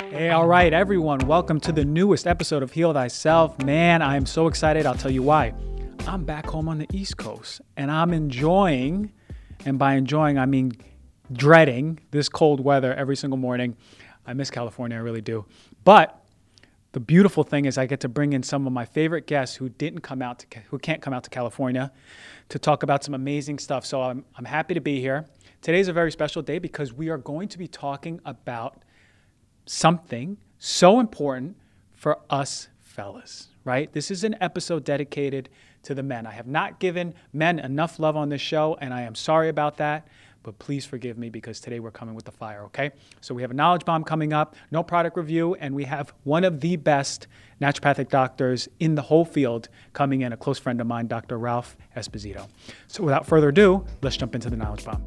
Hey, all right, everyone. Welcome to the newest episode of Heal Thyself. Man, I am so excited. I'll tell you why. I'm back home on the East Coast, and I'm enjoying, and by enjoying, I mean dreading this cold weather every single morning. I miss California, I really do. But the beautiful thing is I get to bring in some of my favorite guests who can't come out to California to talk about some amazing stuff. So I'm happy to be here. Today's a very special day because we are going to be talking about something so important for us fellas, right? This is an episode dedicated to the men. I have not given men enough love on this show, and I am sorry about that, but please forgive me because today we're coming with the fire, okay? So we have a knowledge bomb coming up, no product review, and we have one of the best naturopathic doctors in the whole field coming in, a close friend of mine, Dr. Ralph Esposito. So without further ado, let's jump into the knowledge bomb.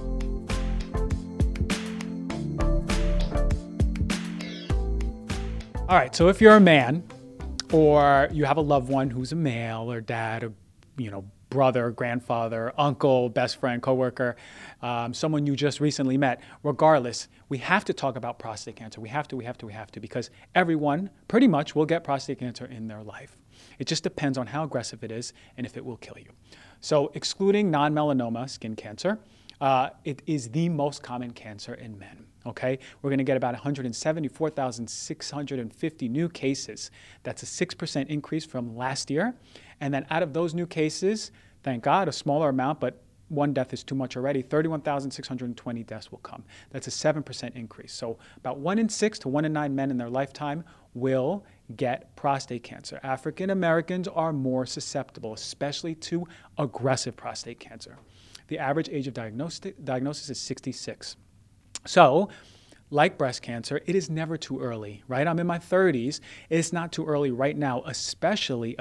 All right, so if you're a man or you have a loved one who's a male or dad or, brother, grandfather, uncle, best friend, coworker, someone you just recently met, regardless, we have to talk about prostate cancer. We have to, because everyone pretty much will get prostate cancer in their life. It just depends on how aggressive it is and if it will kill you. So excluding non-melanoma skin cancer, it is the most common cancer in men. Okay, we're going to get about 174,650 new cases. That's a 6% increase from last year. And then out of those new cases, thank God, a smaller amount, but one death is too much already, 31,620 deaths will come. That's a 7% increase. So about 1 in 6 to 1 in 9 men in their lifetime will get prostate cancer. African Americans are more susceptible, especially to aggressive prostate cancer. The average age of diagnosis is 66. So, like breast cancer, it is never too early, right? I'm in my 30s. It's not too early right now, especially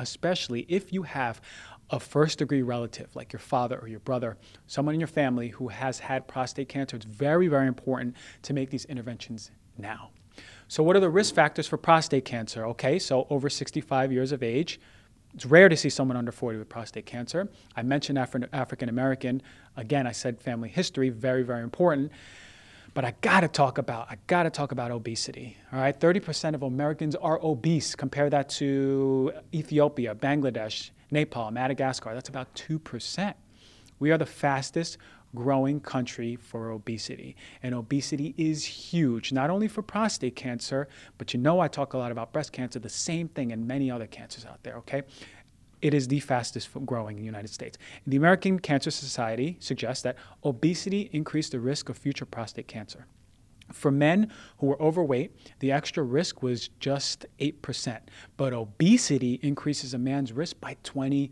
if you have a first-degree relative like your father or your brother, someone in your family who has had prostate cancer. It's very, very important to make these interventions now. So what are the risk factors for prostate cancer? Okay, so over 65 years of age. It's rare to see someone under 40 with prostate cancer. I mentioned African American. Again, I said family history, very, very important. But I gotta talk about obesity. All right, 30% of Americans are obese. Compare that to Ethiopia, Bangladesh, Nepal, Madagascar. That's about 2%. We are the fastest growing country for obesity. And obesity is huge, not only for prostate cancer, but I talk a lot about breast cancer, the same thing, and many other cancers out there, okay? It is the fastest growing in the United States. The American Cancer Society suggests that obesity increased the risk of future prostate cancer. For men who were overweight, the extra risk was just 8%, but obesity increases a man's risk by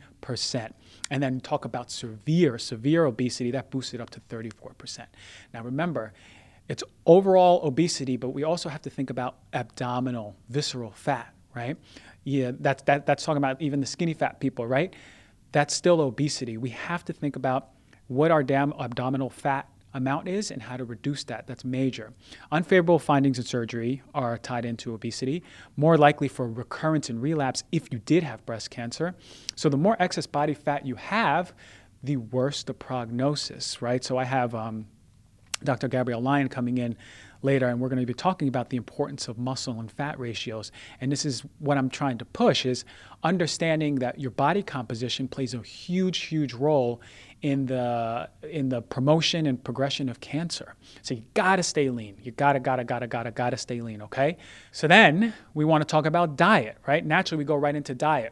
20%. And then talk about severe obesity, that boosts it up to 34%. Now remember, it's overall obesity, but we also have to think about abdominal, visceral fat, right? Yeah, that's talking about even the skinny fat people, right? That's still obesity. We have to think about what our abdominal fat amount is and how to reduce that. That's major. Unfavorable findings in surgery are tied into obesity, more likely for recurrence and relapse if you did have breast cancer. So the more excess body fat you have, the worse the prognosis, right? So I have Dr. Gabrielle Lyon coming in later, and we're going to be talking about the importance of muscle and fat ratios. And this is what I'm trying to push, is understanding that your body composition plays a huge role in the promotion and progression of cancer. So you gotta stay lean. You gotta stay lean, okay? So then we want to talk about diet, right? Naturally, we go right into diet.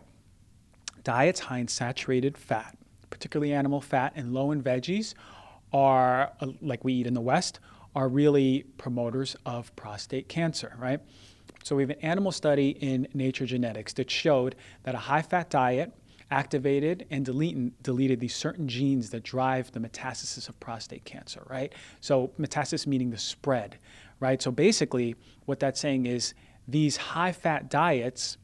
Diets high in saturated fat, particularly animal fat, and low in veggies are, like we eat in the West, are really promoters of prostate cancer, right? So we have an animal study in Nature Genetics that showed that a high-fat diet activated and deleted these certain genes that drive the metastasis of prostate cancer, right? So metastasis meaning the spread, right? So basically what that's saying is these high-fat diets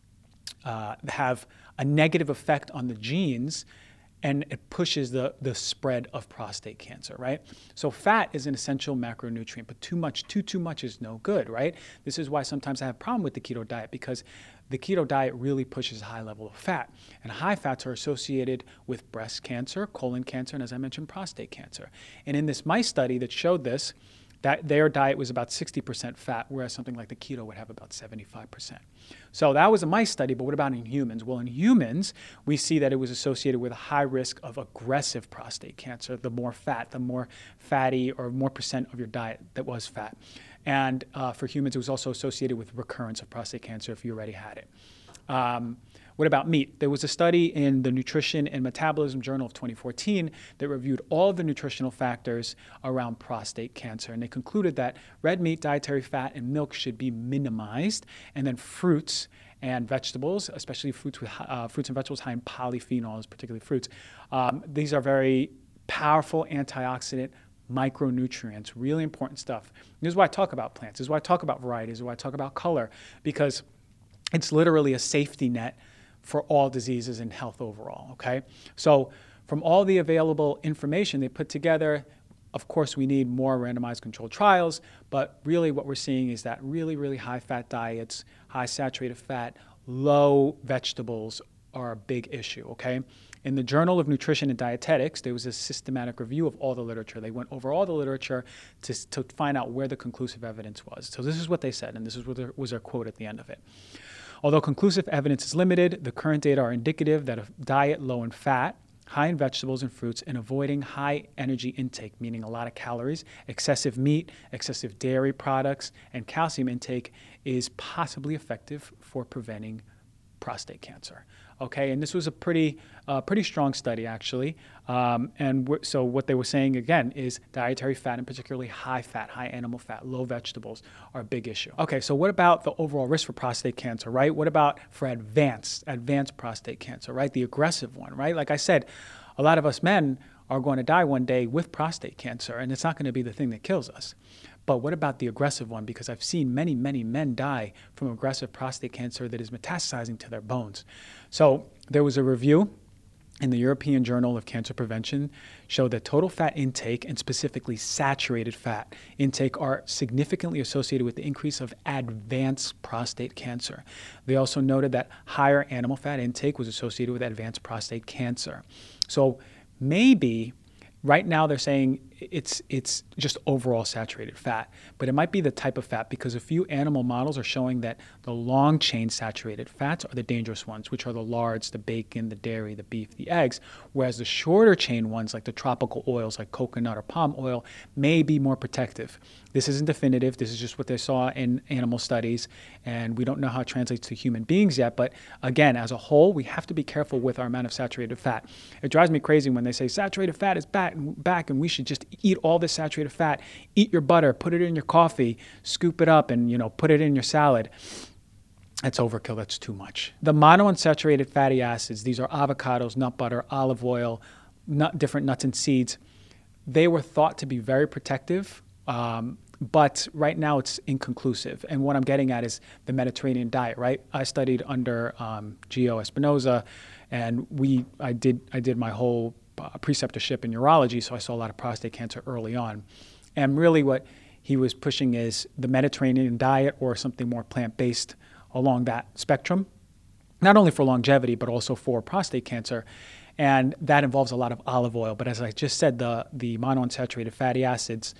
have a negative effect on the genes, and it pushes the spread of prostate cancer, right? So fat is an essential macronutrient, but too much is no good, right? This is why sometimes I have a problem with the keto diet, because the keto diet really pushes a high level of fat. And high fats are associated with breast cancer, colon cancer, and as I mentioned, prostate cancer. And in this mice study that showed this, Their diet was about 60% fat, whereas something like the keto would have about 75%. So that was a mice study, but what about in humans? Well, in humans, we see that it was associated with a high risk of aggressive prostate cancer, the more fat, the more fatty or more percent of your diet that was fat. And for humans, it was also associated with recurrence of prostate cancer if you already had it. What about meat? There was a study in the Nutrition and Metabolism Journal of 2014 that reviewed all of the nutritional factors around prostate cancer. And they concluded that red meat, dietary fat, and milk should be minimized. And then fruits and vegetables, especially fruits and vegetables high in polyphenols, particularly fruits. These are very powerful antioxidant micronutrients, really important stuff. This is why I talk about plants. This is why I talk about varieties. This is why I talk about color, because it's literally a safety net for all diseases and health overall, okay? So from all the available information they put together, of course, we need more randomized controlled trials, but really what we're seeing is that really, really high-fat diets, high saturated fat, low vegetables are a big issue, okay? In the Journal of Nutrition and Dietetics, there was a systematic review of all the literature. They went over all the literature to find out where the conclusive evidence was. So this is what they said, and this was their quote at the end of it. Although conclusive evidence is limited, the current data are indicative that a diet low in fat, high in vegetables and fruits, and avoiding high energy intake, meaning a lot of calories, excessive meat, excessive dairy products, and calcium intake is possibly effective for preventing prostate cancer. Okay, and this was a pretty strong study, actually. So what they were saying, again, is dietary fat, and particularly high fat, high animal fat, low vegetables are a big issue. Okay, so what about the overall risk for prostate cancer, right? What about for advanced prostate cancer, right? The aggressive one, right? Like I said, a lot of us men are going to die one day with prostate cancer, and it's not going to be the thing that kills us. But what about the aggressive one? Because I've seen many, many men die from aggressive prostate cancer that is metastasizing to their bones. So there was a review in the European Journal of Cancer Prevention showed that total fat intake and specifically saturated fat intake are significantly associated with the increase of advanced prostate cancer. They also noted that higher animal fat intake was associated with advanced prostate cancer. So maybe right now they're saying it's just overall saturated fat, but it might be the type of fat, because a few animal models are showing that the long chain saturated fats are the dangerous ones, which are the lards, the bacon, the dairy, the beef, the eggs, whereas the shorter chain ones like the tropical oils like coconut or palm oil may be more protective. This isn't definitive. This is just what they saw in animal studies, and we don't know how it translates to human beings yet. But again, as a whole, we have to be careful with our amount of saturated fat. It drives me crazy when they say saturated fat is back and we should just eat all this saturated fat, eat your butter, put it in your coffee, scoop it up, and put it in your salad. That's overkill. That's too much. The monounsaturated fatty acids, these are avocados, nut butter, olive oil, different nuts and seeds. They were thought to be very protective, but right now it's inconclusive. And what I'm getting at is the Mediterranean diet, right? I studied under Gio Espinoza, and I did my whole preceptorship in urology, so I saw a lot of prostate cancer early on. And really what he was pushing is the Mediterranean diet or something more plant-based along that spectrum, not only for longevity, but also for prostate cancer. And that involves a lot of olive oil. But as I just said, the monounsaturated fatty acids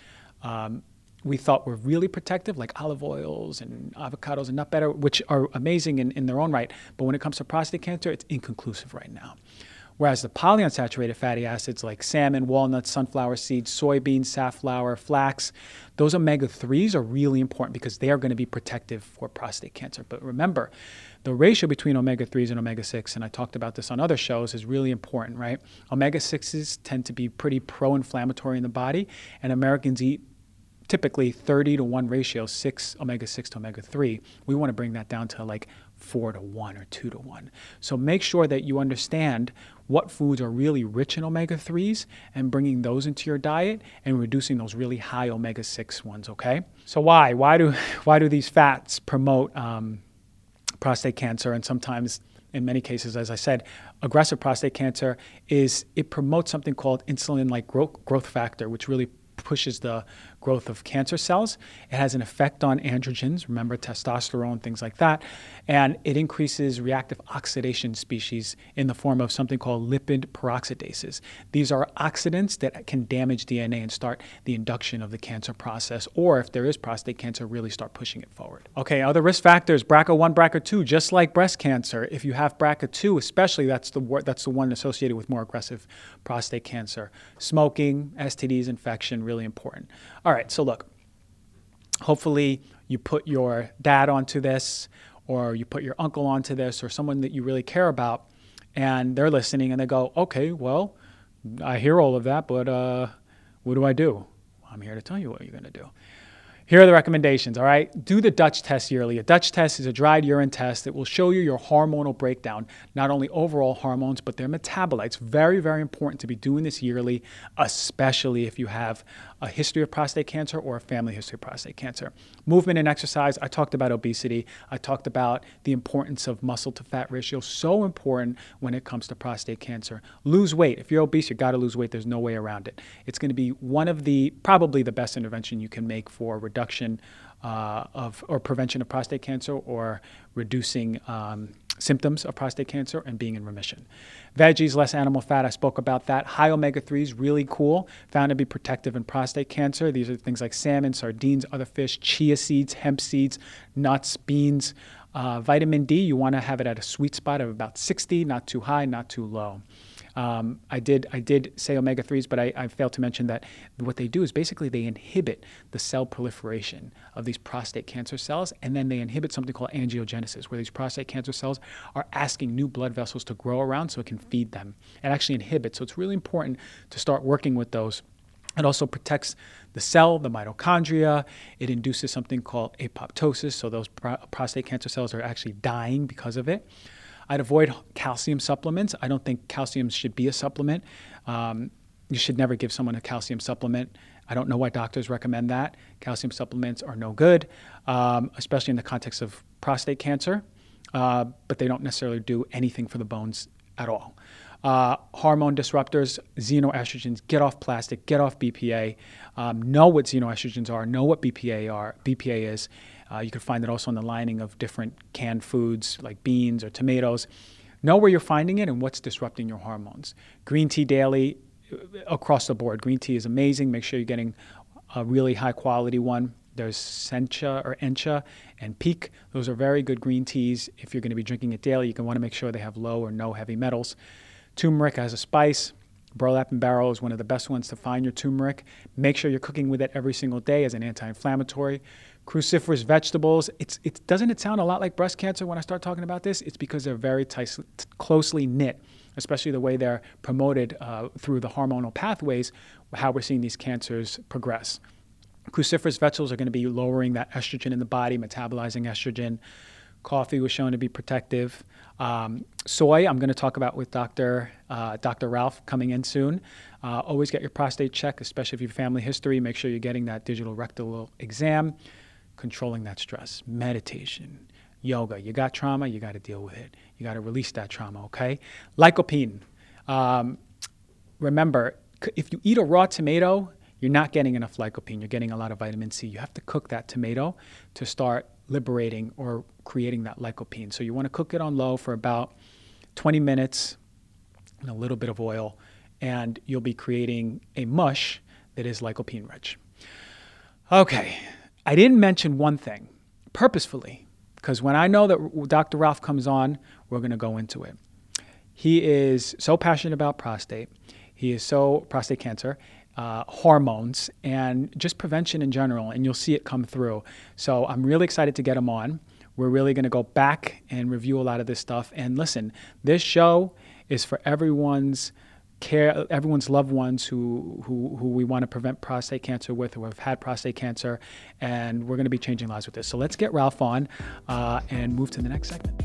we thought were really protective, like olive oils and avocados and nut butter, which are amazing in their own right. But when it comes to prostate cancer, it's inconclusive right now. Whereas the polyunsaturated fatty acids like salmon, walnuts, sunflower seeds, soybeans, safflower, flax, those omega-3s are really important because they are going to be protective for prostate cancer. But remember, the ratio between omega-3s and omega-6, and I talked about this on other shows, is really important, right? Omega-6s tend to be pretty pro-inflammatory in the body, and Americans eat typically 30-to-1 ratio, omega-6 to omega-3. We want to bring that down to like 4-to-1 or 2-to-1. So make sure that you understand what foods are really rich in omega-3s and bringing those into your diet and reducing those really high omega-6 ones, okay? So why do these fats promote prostate cancer? And sometimes, in many cases, as I said, aggressive prostate cancer it promotes something called insulin-like growth factor, which really pushes the growth of cancer cells. It has an effect on androgens, remember testosterone, things like that. And it increases reactive oxidation species in the form of something called lipid peroxidases. These are oxidants that can damage DNA and start the induction of the cancer process, or if there is prostate cancer, really start pushing it forward. Okay, other risk factors, BRCA1, BRCA2, just like breast cancer. If you have BRCA2 especially, that's the one associated with more aggressive prostate cancer. Smoking, STDs, infection, really important. All right, so look, hopefully you put your dad onto this, or you put your uncle onto this, or someone that you really care about, and they're listening and they go, okay, well, I hear all of that, but what do I do? I'm here to tell you what you're going to do. Here are the recommendations, all right? Do the Dutch test yearly. A Dutch test is a dried urine test that will show you your hormonal breakdown, not only overall hormones, but their metabolites. Very, very important to be doing this yearly, especially if you have a history of prostate cancer or a family history of prostate cancer. Movement and exercise. I talked about obesity. I talked about the importance of muscle to fat ratio. So important when it comes to prostate cancer. Lose weight. If you're obese, you got to lose weight. There's no way around it. It's going to be one of the, probably the best intervention you can make for reduction or prevention of prostate cancer, or reducing symptoms of prostate cancer and being in remission. Veggies, less animal fat, I spoke about that. High omega-3s, really cool, found to be protective in prostate cancer. These are things like salmon, sardines, other fish, chia seeds, hemp seeds, nuts, beans. Vitamin D, you want to have it at a sweet spot of about 60, not too high, not too low. I did say omega-3s, but I failed to mention that what they do is basically they inhibit the cell proliferation of these prostate cancer cells, and then they inhibit something called angiogenesis, where these prostate cancer cells are asking new blood vessels to grow around so it can feed them. It actually inhibits, so it's really important to start working with those. It also protects the cell, the mitochondria. It induces something called apoptosis, so those prostate cancer cells are actually dying because of it. I'd avoid calcium supplements. I don't think calcium should be a supplement. You should never give someone a calcium supplement. I don't know why doctors recommend that. Calcium supplements are no good, especially in the context of prostate cancer, but they don't necessarily do anything for the bones at all. Hormone disruptors, xenoestrogens, get off plastic, get off BPA. Know what xenoestrogens are, know what BPA is. You can find it also on the lining of different canned foods like beans or tomatoes. Know where you're finding it and what's disrupting your hormones. Green tea daily, across the board. Green tea is amazing. Make sure you're getting a really high quality one. There's Sencha or Encha and Peak. Those are very good green teas. If you're going to be drinking it daily, you want to make sure they have low or no heavy metals. Turmeric as a spice. Burlap and barrel is one of the best ones to find your turmeric. Make sure you're cooking with it every single day as an anti-inflammatory. Cruciferous vegetables. Doesn't it sound a lot like breast cancer when I start talking about this? It's because they're very closely knit, especially the way they're promoted through the hormonal pathways, how we're seeing these cancers progress. Cruciferous vegetables are going to be lowering that estrogen in the body, metabolizing estrogen. Coffee was shown to be protective. Soy, I'm going to talk about with Dr. Ralph coming in soon. Always get your prostate checked, especially if you have family history. Make sure you're getting that digital rectal exam. Controlling that stress, meditation, yoga. You got trauma, you got to deal with it. You got to release that trauma, okay? Lycopene. Remember, if you eat a raw tomato, you're not getting enough lycopene. You're getting a lot of vitamin C. You have to cook that tomato to start liberating or creating that lycopene. So you want to cook it on low for about 20 minutes and a little bit of oil, and you'll be creating a mush that is lycopene rich. Okay. I didn't mention one thing purposefully, because when I know that Dr. Ralph comes on, we're going to go into it. He is so passionate about prostate. He is so prostate cancer, hormones, and just prevention in general, and you'll see it come through. So I'm really excited to get him on. We're really going to go back and review a lot of this stuff. And listen, this show is for everyone's loved ones who we want to prevent prostate cancer with, who have had prostate cancer, and we're going to be changing lives with this. So let's get Ralph on and move to the next segment.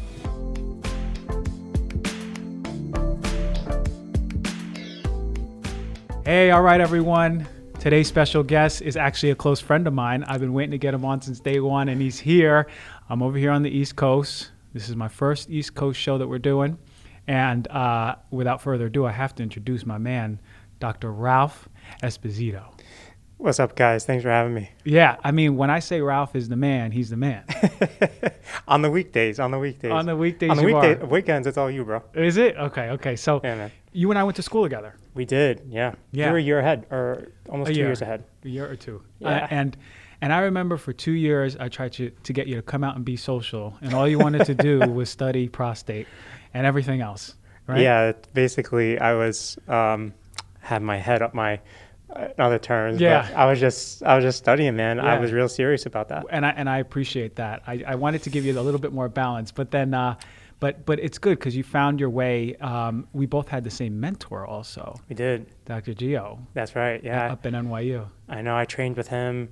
Hey, all right, everyone. Today's special guest is actually a close friend of mine. I've been waiting to get him on since day one, and he's here. I'm over here on the East Coast. This is my first East Coast show that we're doing. And without further ado, I have to introduce my man, Dr. Ralph Esposito. What's up, guys? Thanks for having me. Yeah, I mean, when I say Ralph is the man, he's the man. On the weekdays. On the weekdays. On the weekdays, On the you are. weekends, it's all you, bro. Is it? Okay. So Yeah, man. you and I went to school together. We did. Yeah. Yeah. You were a year ahead, or almost A 2 year. years ahead. A year or two. Yeah. And I remember for 2 years, I tried to get you to come out and be social, and all you wanted to do was study prostate and everything else, right? Yeah. Basically, I was had my head up my other terms. Yeah. But I was just studying, man. I Yeah. was real serious about that. And I appreciate that. I wanted to give you a little bit more balance, but then, but it's good because you found your way. We both had the same mentor also, We did. Dr. Gio, That's right. Yeah. up in NYU. I know. I trained with him.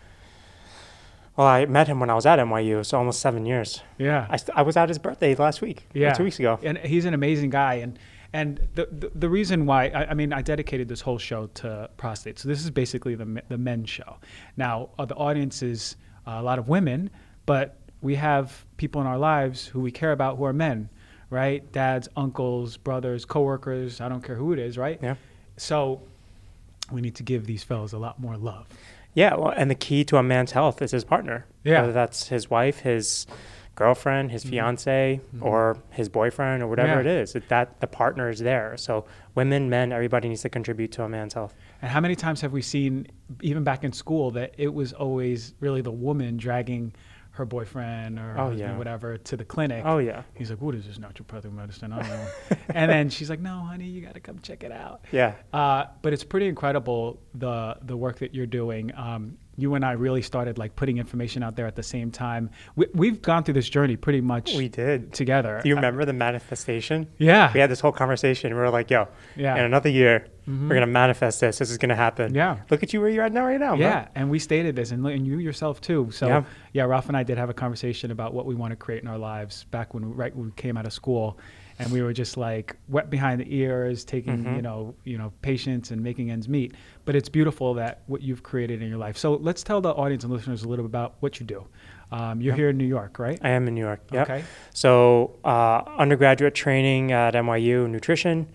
Well, I met him when I was at NYU, so almost 7 years. Yeah. I was at his birthday last week. or Yeah. 2 weeks ago. And he's an amazing guy. And the reason why, I mean, I dedicated this whole show to prostate. So this is basically the men's show. Now, the audience is a lot of women, but we have people in our lives who we care about who are men, right? Dads, uncles, brothers, coworkers, I don't care who it is, right? Yeah. So we need to give these fellas a lot more love. Yeah, well, and the key to a man's health is his partner. Yeah. Whether that's his wife, his girlfriend, his fiance, or his boyfriend, or whatever Yeah. it is, that the partner is there. So women, men, everybody needs to contribute to a man's health. And how many times have we seen, even back in school, that it was always really the woman dragging her boyfriend or Oh, husband yeah. or whatever to the clinic? Oh, yeah. He's like, what is this naturopathic medicine? I don't know. And then she's like, no, honey, you got to come check it out. Yeah. But it's pretty incredible, the work that you're doing. You and I really started like putting information out there at the same time. We've gone through this journey pretty much We did. together. Do you remember the manifestation? Yeah. We had this whole conversation. We were like, yo, Yeah. in another year, we're going to manifest this. This is going to happen. Yeah. Look at you where you're at now, right now, bro. Yeah, and we stated this, and you yourself too. So, Yeah. yeah, Ralph and I did have a conversation about what we want to create in our lives back when we came out of school, and we were just like wet behind the ears, taking you know patience and making ends meet. But it's beautiful that what you've created in your life. So let's tell the audience and listeners a little bit about what you do. You're here in New York, right? I am in New York. Yep. Okay. So undergraduate training at NYU nutrition.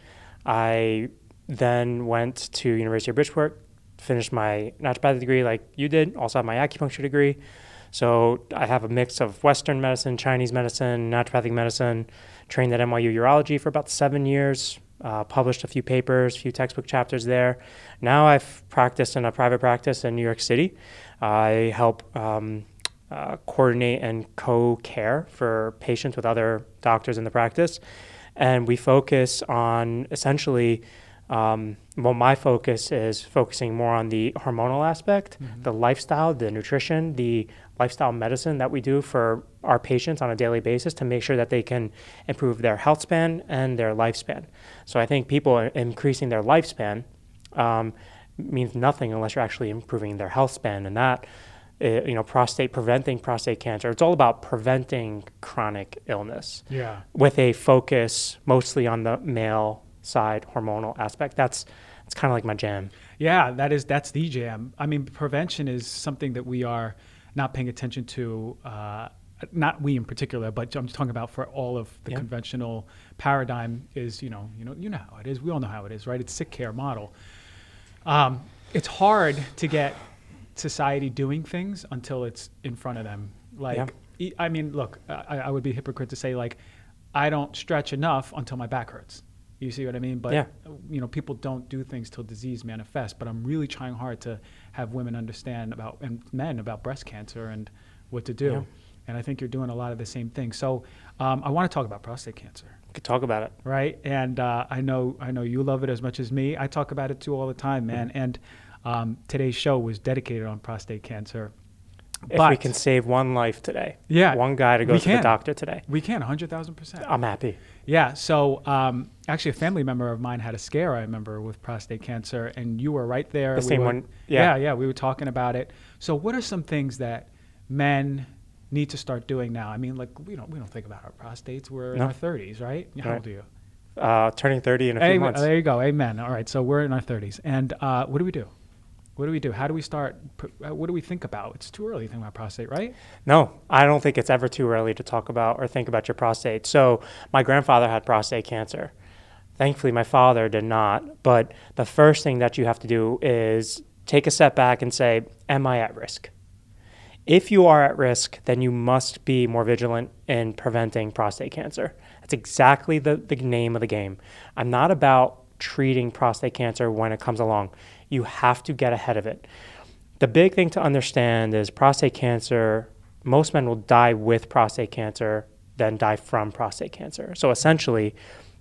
I then went to University of Bridgeport, finished my naturopathic degree like you did, also have my acupuncture degree. So I have a mix of Western medicine, Chinese medicine, naturopathic medicine, trained at NYU urology for about 7 years, published a few papers, a few textbook chapters there. Now I've practiced in a private practice in New York City. I help coordinate and co-care for patients with other doctors in the practice. And we focus on essentially, my focus is focusing more on the hormonal aspect, the lifestyle, the nutrition, the lifestyle medicine that we do for our patients on a daily basis to make sure that they can improve their health span and their lifespan. So I think people increasing their lifespan means nothing unless you're actually improving their health span. And that, preventing prostate cancer, it's all about preventing chronic illness. Yeah. With a focus mostly on the male side hormonal aspect. That's kind of like my jam. Yeah, that's the jam. I mean, prevention is something that we are not paying attention to. Not we in particular, but I'm just talking about for all of the conventional paradigm is, you know how it is. We all know how it is, right? It's sick care model. It's hard to get society doing things until it's in front of them. Like, I mean, look, I would be a hypocrite to say like, I don't stretch enough until my back hurts. You see what I mean? But, people don't do things till disease manifests. But I'm really trying hard to have women understand and men about breast cancer and what to do. Yeah. And I think you're doing a lot of the same things. So I want to talk about prostate cancer. We could talk about it. Right? And I know you love it as much as me. I talk about it too all the time, man. And today's show was dedicated on prostate cancer. If we can save one life today, one guy to go to the doctor today. We can, 100,000%. I'm happy. Yeah. So actually, a family member of mine had a scare, I remember, with prostate cancer, and you were right there. The same one. Yeah. We were talking about it. So what are some things that men need to start doing now? I mean, like, we don't think about our prostates. We're in our 30s, right? How old are you? Turning 30 in a few months. There you go. Amen. All right. So we're in our 30s. And what do we do? What do we do? How do we start? What do we think about? It's too early to think about prostate, right? No, I don't think it's ever too early to talk about or think about your prostate. So my grandfather had prostate cancer. Thankfully, my father did not. But the first thing that you have to do is take a step back and say, am I at risk? If you are at risk, then you must be more vigilant in preventing prostate cancer. That's exactly the name of the game. I'm not about treating prostate cancer when it comes along. You have to get ahead of it. The big thing to understand is prostate cancer, most men will die with prostate cancer than die from prostate cancer. So essentially,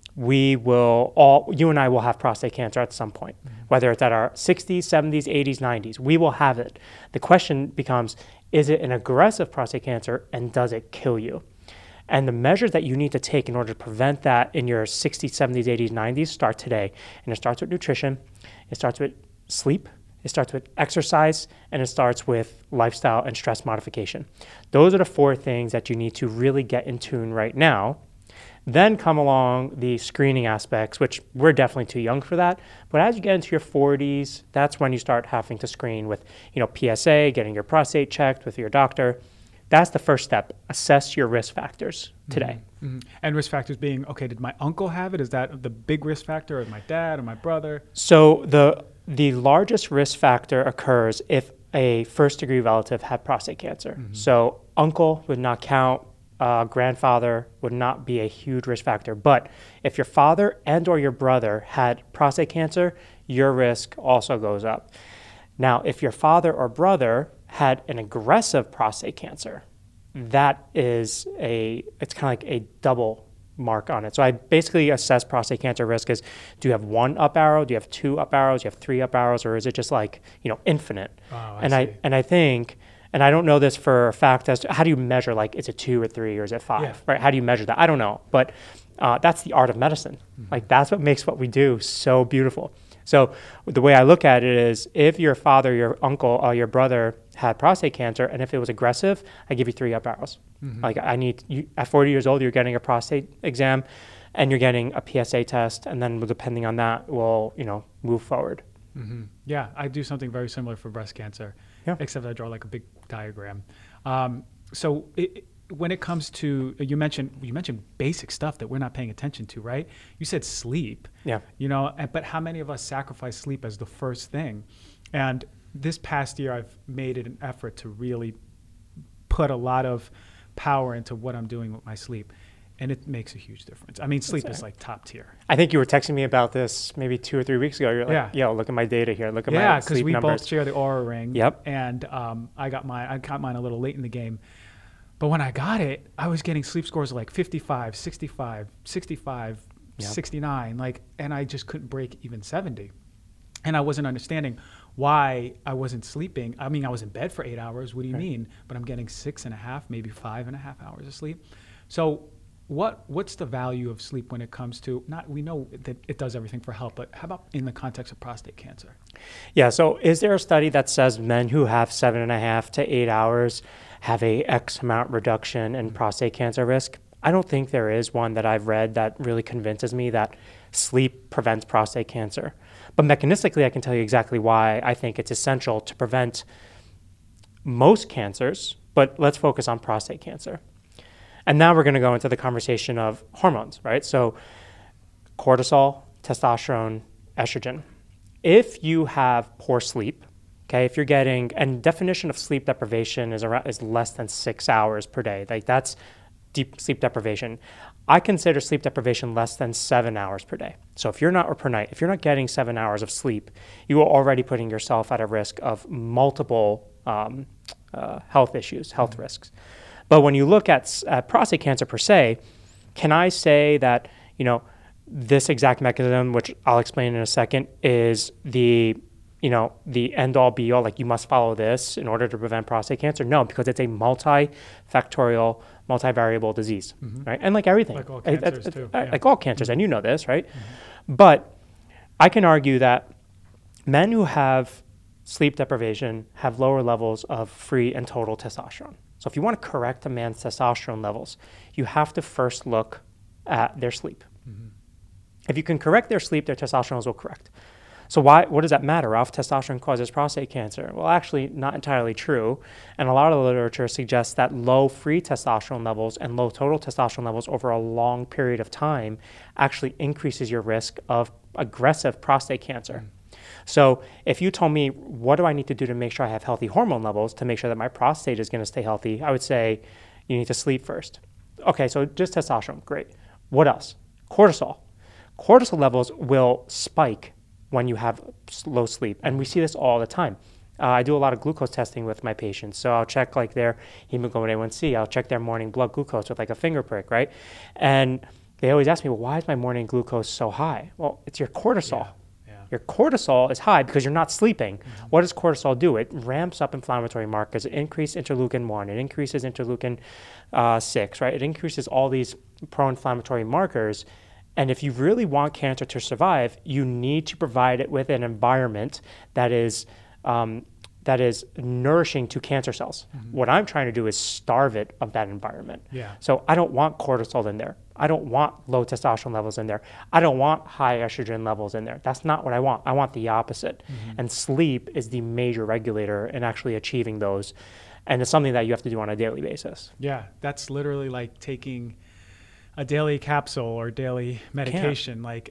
you and I will have prostate cancer at some point, whether it's at our 60s, 70s, 80s, 90s, we will have it. The question becomes, is it an aggressive prostate cancer and does it kill you? And the measures that you need to take in order to prevent that in your 60s, 70s, 80s, 90s start today. And it starts with nutrition, it starts with sleep, it starts with exercise, and it starts with lifestyle and stress modification. Those are the 4 things that you need to really get in tune right now. Then come along the screening aspects, which we're definitely too young for that. But as you get into your 40s, that's when you start having to screen with, PSA, getting your prostate checked with your doctor. That's the first step. Assess your risk factors today. Mm-hmm. And risk factors being, okay, did my uncle have it? Is that the big risk factor, or my dad or my brother? So the largest risk factor occurs if a first-degree relative had prostate cancer. Mm-hmm. So uncle would not count. Grandfather would not be a huge risk factor. But if your father and or your brother had prostate cancer, your risk also goes up. Now, if your father or brother had an aggressive prostate cancer, it's kind of like a double mark on it. So I basically assess prostate cancer risk as, do you have 1 up arrow? Do you have 2 up arrows? Do you have 3 up arrows? Or is it just like, infinite? Oh, I think, and I don't know this for a fact, as to how do you measure, like, is it 2 or 3 or is it 5, yeah. right? How do you measure that? I don't know, but that's the art of medicine. Mm-hmm. Like, that's what makes what we do so beautiful. So the way I look at it is, if your father, your uncle, your brother had prostate cancer, and if it was aggressive, I give you 3 up arrows. Mm-hmm. Like, I need you at 40 years old, you're getting a prostate exam, and you're getting a PSA test, and then depending on that, we'll move forward. Mm-hmm. Yeah, I do something very similar for breast cancer, except I draw like a big diagram. When it comes to, you mentioned basic stuff that we're not paying attention to, right? You said sleep. Yeah. But how many of us sacrifice sleep as the first thing? And this past year, I've made it an effort to really put a lot of power into what I'm doing with my sleep. And it makes a huge difference. I mean, sleep is like top tier. I think you were texting me about this maybe 2 or 3 weeks ago. You're like, look at my data here. Look at my sleep numbers. Yeah, because we both share the Oura Ring. Yep. And I got mine a little late in the game. But when I got it, I was getting sleep scores like 55, 65, 65, 69. And I just couldn't break even 70. And I wasn't understanding why I wasn't sleeping. I mean, I was in bed for 8 hours. What do you mean? But I'm getting 6.5, maybe 5.5 hours of sleep. So what's the value of sleep when it comes to, we know that it does everything for health, but how about in the context of prostate cancer? Yeah, so is there a study that says men who have 7.5 to 8 hours have a X amount reduction in prostate cancer risk? I don't think there is one that I've read that really convinces me that sleep prevents prostate cancer. But mechanistically, I can tell you exactly why I think it's essential to prevent most cancers, but let's focus on prostate cancer. And now we're going to go into the conversation of hormones, right? So cortisol, testosterone, estrogen. If you have poor sleep, okay, if you're getting, and definition of sleep deprivation is less than 6 hours per day. Like, that's deep sleep deprivation. I consider sleep deprivation less than 7 hours per day. So if you're not, or per night, if you're not getting 7 hours of sleep, you are already putting yourself at a risk of multiple health issues, health risks. But when you look at prostate cancer per se, can I say that, this exact mechanism, which I'll explain in a second, is the end-all be-all, like you must follow this in order to prevent prostate cancer? No, because it's a multifactorial, multivariable disease, right? And like everything. Like all cancers too. Like all cancers, and you know this, right? Mm-hmm. But I can argue that men who have sleep deprivation have lower levels of free and total testosterone. So if you want to correct a man's testosterone levels, you have to first look at their sleep. Mm-hmm. If you can correct their sleep, their testosterone levels will correct. So what does that matter? Ralph, testosterone causes prostate cancer. Well, actually, not entirely true. And a lot of the literature suggests that low free testosterone levels and low total testosterone levels over a long period of time actually increases your risk of aggressive prostate cancer. So if you told me, what do I need to do to make sure I have healthy hormone levels to make sure that my prostate is going to stay healthy? I would say you need to sleep first. Okay, so just testosterone, great. What else? Cortisol. Cortisol levels will spike when you have low sleep, and we see this all the time. I do a lot of glucose testing with my patients, so I'll check like their hemoglobin A1C. I'll check their morning blood glucose with like a finger prick, right? And they always ask me, well, why is my morning glucose so high? Well, it's your cortisol. Your cortisol is high because you're not sleeping. What does cortisol do? It ramps up inflammatory markers. It increases interleukin-1. It increases interleukin-6, right? It increases all these pro-inflammatory markers. And if you really want cancer to survive, you need to provide it with an environment that is nourishing to cancer cells. What I'm trying to do is starve it of that environment. So I don't want cortisol in there. I don't want low testosterone levels in there. I don't want high estrogen levels in there. That's not what I want. I want the opposite. And sleep is the major regulator in actually achieving those. And it's something that you have to do on a daily basis. Yeah, that's literally like taking a daily capsule or daily medication. Like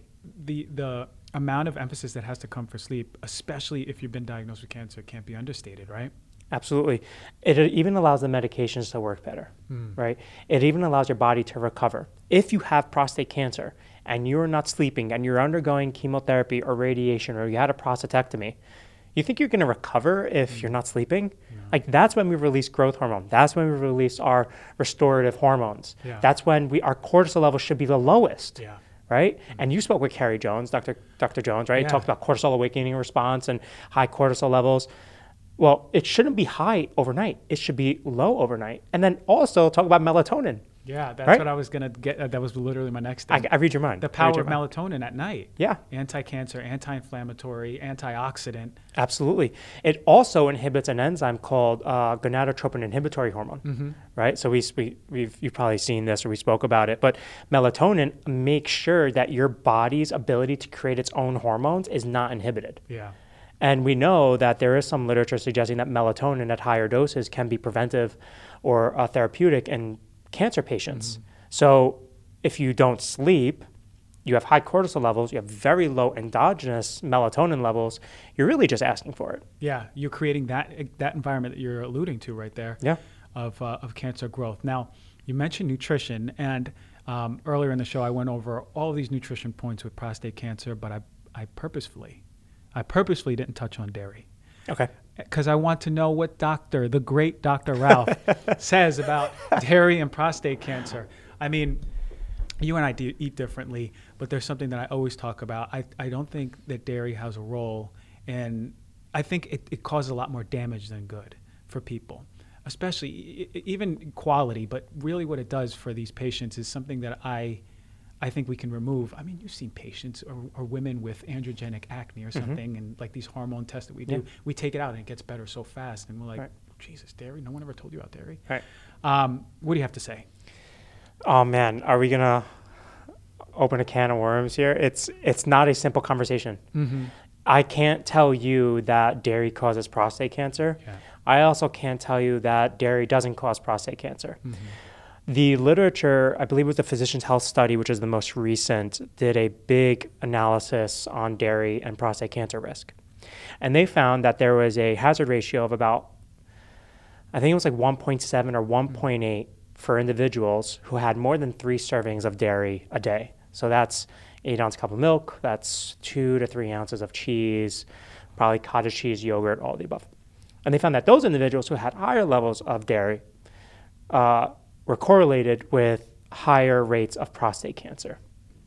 the amount of emphasis that has to come for sleep, especially if you've been diagnosed with cancer, can't be understated, right? Absolutely. It even allows the medications to work better, right? It even allows your body to recover. If you have prostate cancer and you're not sleeping and you're undergoing chemotherapy or radiation or you had a prostatectomy, you think you're going to recover if you're not sleeping? Like that's when we release growth hormone. That's when we release our restorative hormones. That's when our cortisol levels should be the lowest. Right? And you spoke with Carrie Jones, Dr. Jones, right? Talked about cortisol awakening response and high cortisol levels. Well, it shouldn't be high overnight. It should be low overnight. And then also talk about melatonin. Yeah, that's what I was going to get. That was literally my next thing. I read your mind. The power of melatonin at night. Yeah. Anti-cancer, anti-inflammatory, antioxidant. Absolutely. It also inhibits an enzyme called gonadotropin inhibitory hormone, right? So you've probably seen this or we spoke about it, but melatonin makes sure that your body's ability to create its own hormones is not inhibited. And we know that there is some literature suggesting that melatonin at higher doses can be preventive or therapeutic in cancer patients. So if you don't sleep, you have high cortisol levels, you have very low endogenous melatonin levels, you're really just asking for it. Yeah, you're creating that environment that you're alluding to right there of cancer growth. Now, you mentioned nutrition, and earlier in the show I went over all of these nutrition points with prostate cancer, but I purposefully didn't touch on dairy. Okay. Because I want to know what the great Dr. Ralph says about dairy and prostate cancer. I mean, you and I eat differently, but there's something that I always talk about. I don't think that dairy has a role, and I think it causes a lot more damage than good for people, especially even quality, but really what it does for these patients is something that I think we can remove. I mean, you've seen patients or women with androgenic acne or something, and like these hormone tests that we do, we take it out and it gets better so fast. And we're like, Jesus, dairy? No one ever told you about dairy. What do you have to say? Oh man, are we gonna open a can of worms here? It's not a simple conversation. I can't tell you that dairy causes prostate cancer. I also can't tell you that dairy doesn't cause prostate cancer. The literature, I believe it was the Physicians Health Study, which is the most recent, did a big analysis on dairy and prostate cancer risk. And they found that there was a hazard ratio of about, I think it was like 1.7 or 1.8 for individuals who had more than 3 servings of dairy a day. So that's 8-ounce cup of milk, that's 2 to 3 ounces of cheese, probably cottage cheese, yogurt, all of the above. And they found that those individuals who had higher levels of dairy were correlated with higher rates of prostate cancer.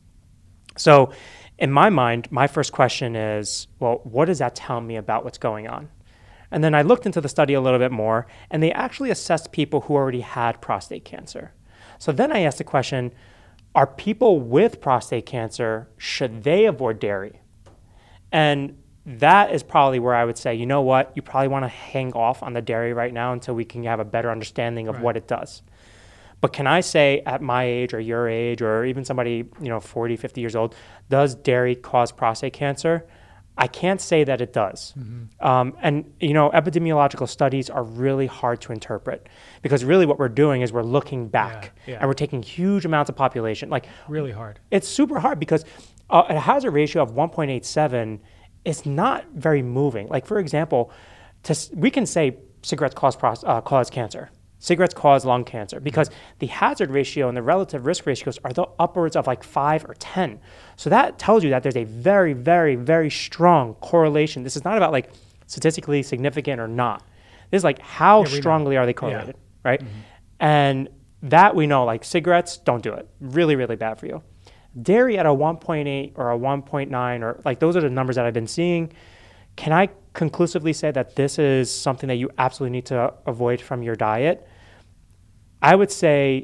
So in my mind, my first question is, well, what does that tell me about what's going on? And then I looked into the study a little bit more, and they actually assessed people who already had prostate cancer. So then I asked the question, are people with prostate cancer, should they avoid dairy? And that is probably where I would say, you know what, you probably want to hang off on the dairy right now until we can have a better understanding of what it does. But can I say at my age or your age or even somebody, 40, 50 years old, does dairy cause prostate cancer? I can't say that it does. And epidemiological studies are really hard to interpret because really what we're doing is we're looking back and we're taking huge amounts of population. Like really hard. It's super hard because a hazard ratio of 1.87 is not very moving. Like, for example, we can say cigarettes cause cancer. Cigarettes cause lung cancer because the hazard ratio and the relative risk ratios are the upwards of like 5 or 10. So that tells you that there's a very, very, very strong correlation. This is not about like statistically significant or not. This is like how strongly are they correlated, right? And that we know, like cigarettes, don't do it. Really, really bad for you. Dairy at a 1.8 or a 1.9 or like those are the numbers that I've been seeing. Can I conclusively say that this is something that you absolutely need to avoid from your diet? I would say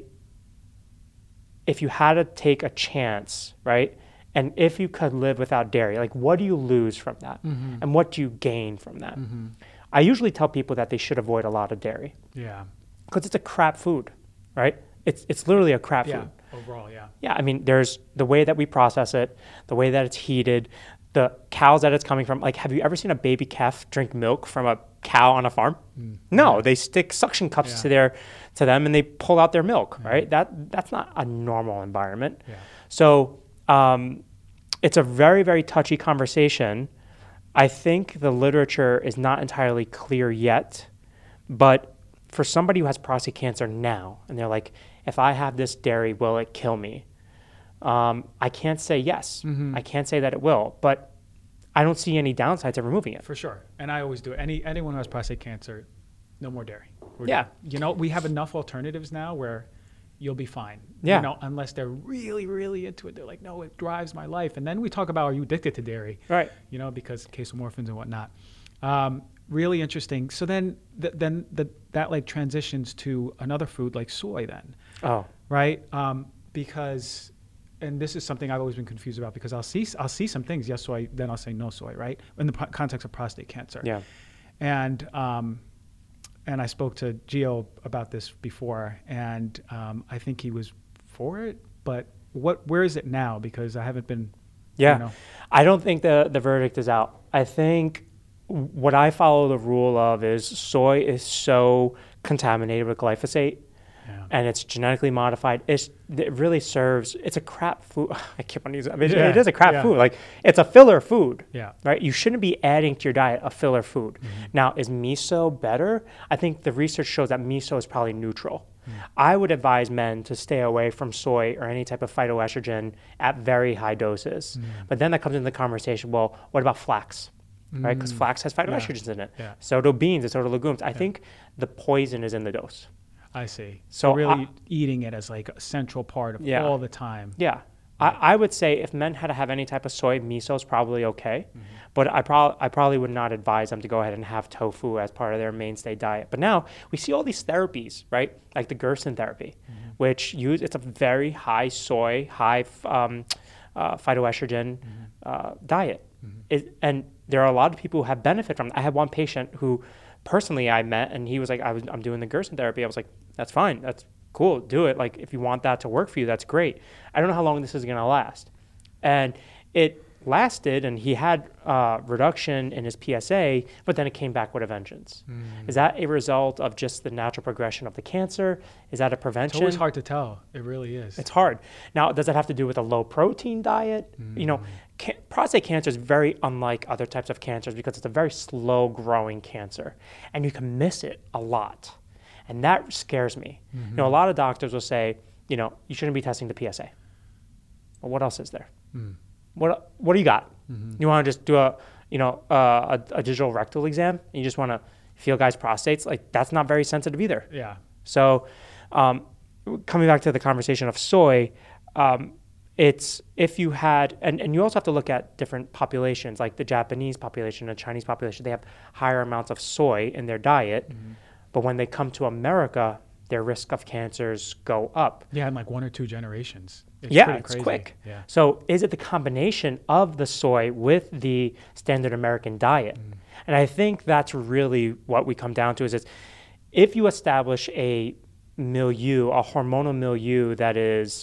if you had to take a chance, right? And if you could live without dairy, like what do you lose from that? And what do you gain from that? I usually tell people that they should avoid a lot of dairy. Yeah. Because it's a crap food, right? It's literally a crap food. Overall, yeah. Yeah, I mean, there's the way that we process it, the way that it's heated, the cows that it's coming from. Like, have you ever seen a baby calf drink milk from a cow on a farm? No, they stick suction cups to them and they pull out their milk, right? That's not a normal environment. So it's a very, very touchy conversation. I think the literature is not entirely clear yet, but for somebody who has prostate cancer now, and they're like, if I have this dairy, will it kill me? I can't say yes. I can't say that it will, but I don't see any downsides of removing it. For sure. And I always do it. Anyone who has prostate cancer, no more dairy. Yeah. You know, we have enough alternatives now where you'll be fine. Yeah. You know, unless they're really, really into it. They're like, no, it drives my life. And then we talk about, are you addicted to dairy? Right. You know, because casomorphins and whatnot. Really interesting. So then that like transitions to another food like soy then. Oh. Right? Because, and this is something I've always been confused about because I'll see some things, yes soy, then I'll say no soy, right? In the context of prostate cancer. Yeah. And I spoke to Gio about this before, and I think he was for it, but where is it now? Because I haven't been. Yeah. You know. I don't think the verdict is out. I think what I follow the rule of is soy is so contaminated with glyphosate. And it's genetically modified. It really serves. It's a crap food. I keep on using. I mean, it is a crap food. Like it's a filler food. Yeah. Right. You shouldn't be adding to your diet a filler food. Now, is miso better? I think the research shows that miso is probably neutral. I would advise men to stay away from soy or any type of phytoestrogen at very high doses. But then that comes into the conversation. Well, what about flax? Right, because flax has phytoestrogens in it. So do beans and so do legumes. I think the poison is in the dose. I see. So really eating it as like a central part of all the time. Yeah. I would say if men had to have any type of soy, miso is probably okay. But I probably would not advise them to go ahead and have tofu as part of their mainstay diet. But now we see all these therapies, right? Like the Gerson therapy, which it's a very high soy, high phytoestrogen diet. And there are a lot of people who have benefit from it. I had one patient who personally I met and he was like, I'm doing the Gerson therapy. I was like, that's fine. That's cool. Do it. Like if you want that to work for you, that's great. I don't know how long this is going to last. And it lasted and he had reduction in his PSA, but then it came back with a vengeance. Is that a result of just the natural progression of the cancer? Is that a prevention? It's always hard to tell. It really is. It's hard. Now, does that have to do with a low protein diet? You know, prostate cancer is very unlike other types of cancers because it's a very slow growing cancer and you can miss it a lot. And that scares me. You know, a lot of doctors will say, you know, you shouldn't be testing the PSA. Well, what else is there? What do you got? You want to just do a digital rectal exam and you just want to feel guys' prostates? Like that's not very sensitive either. Yeah. So coming back to the conversation of soy, it's if you had, and you also have to look at different populations, like the Japanese population, the Chinese population, they have higher amounts of soy in their diet. But when they come to America, their risk of cancers go up. Yeah, in like 1 or 2 generations. It's quick. Yeah. So is it the combination of the soy with the standard American diet? And I think that's really what we come down to is if you establish a milieu, a hormonal milieu that is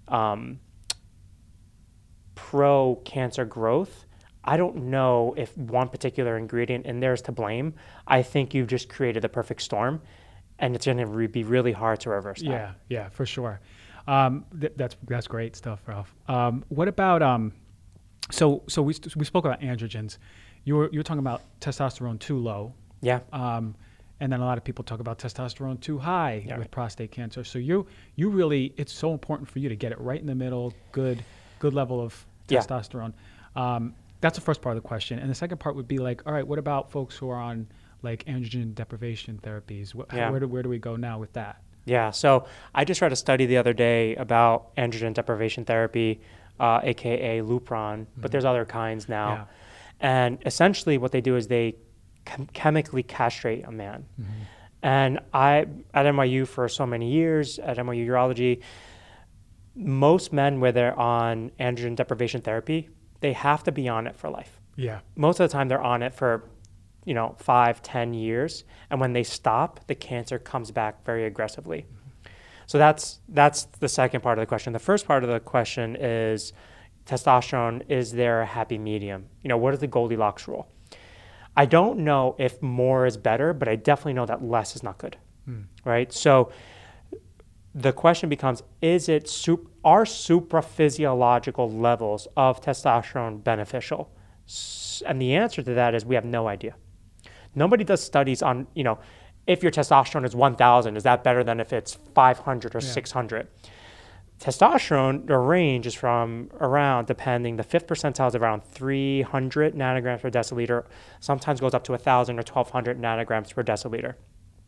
pro-cancer growth, I don't know if one particular ingredient in there is to blame. I think you've just created the perfect storm, and it's going to be really hard to reverse that. Yeah, for sure. That's great stuff, Ralph. What about So we spoke about androgens. You were talking about testosterone too low. Yeah. And then a lot of people talk about testosterone too high Yeah, with right. prostate cancer. So you really, it's so important for you to get it right in the middle, good level of Yeah. testosterone. That's the first part of the question. And the second part would be like, all right, what about folks who are on like androgen deprivation therapies? Yeah. Where do we go now with that? Yeah, so I just read a study the other day about androgen deprivation therapy, aka Lupron, but there's other kinds now. Yeah. And essentially what they do is they chemically castrate a man. And I, at NYU for so many years, at NYU Urology, most men, where they're on androgen deprivation therapy, they have to be on it for life. Yeah. Most of the time they're on it for 5-10 years, and when they stop, the cancer comes back very aggressively. So that's the second part of the question. The first part of the question is testosterone, is there a happy medium? What is the Goldilocks rule? I don't know if more is better, but I definitely know that less is not good, right? So the question becomes, are supraphysiological levels of testosterone beneficial? And the answer to that is we have no idea. Nobody does studies on, if your testosterone is 1,000, is that better than if it's 500 or 600? Testosterone, the range is from around, depending, the fifth percentile is around 300 nanograms per deciliter, sometimes goes up to 1,000 or 1,200 nanograms per deciliter.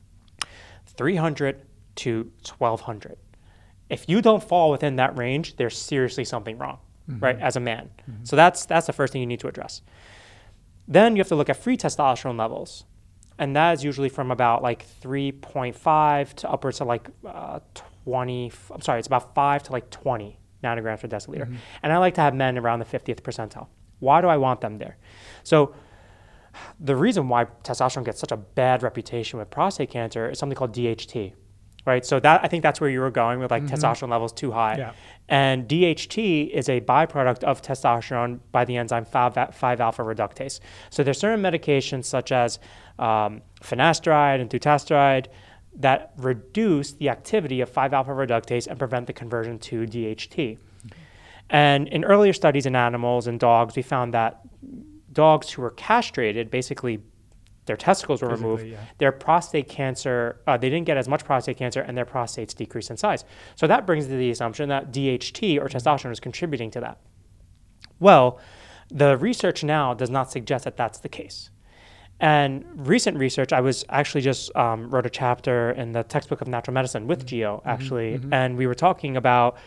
300 to 1,200. If you don't fall within that range, there's seriously something wrong, right, as a man. So that's the first thing you need to address. Then you have to look at free testosterone levels. And that is usually from about like 3.5 to upwards to like 20, I'm sorry, it's about 5 to like 20 nanograms per deciliter. And I like to have men around the 50th percentile. Why do I want them there? So the reason why testosterone gets such a bad reputation with prostate cancer is something called DHT, right? So I think that's where you were going with like testosterone levels too high. Yeah. And DHT is a byproduct of testosterone by the enzyme 5-alpha reductase. So there's certain medications such as finasteride and dutasteride that reduce the activity of 5-alpha reductase and prevent the conversion to DHT. And in earlier studies in animals and dogs, we found that dogs who were castrated, basically their testicles were removed, their prostate cancer, they didn't get as much prostate cancer, and their prostates decreased in size. So that brings to the assumption that DHT or testosterone is contributing to that. Well, the research now does not suggest that that's the case. And recent research, I was actually just wrote a chapter in the textbook of natural medicine with Gio, actually, and we were talking about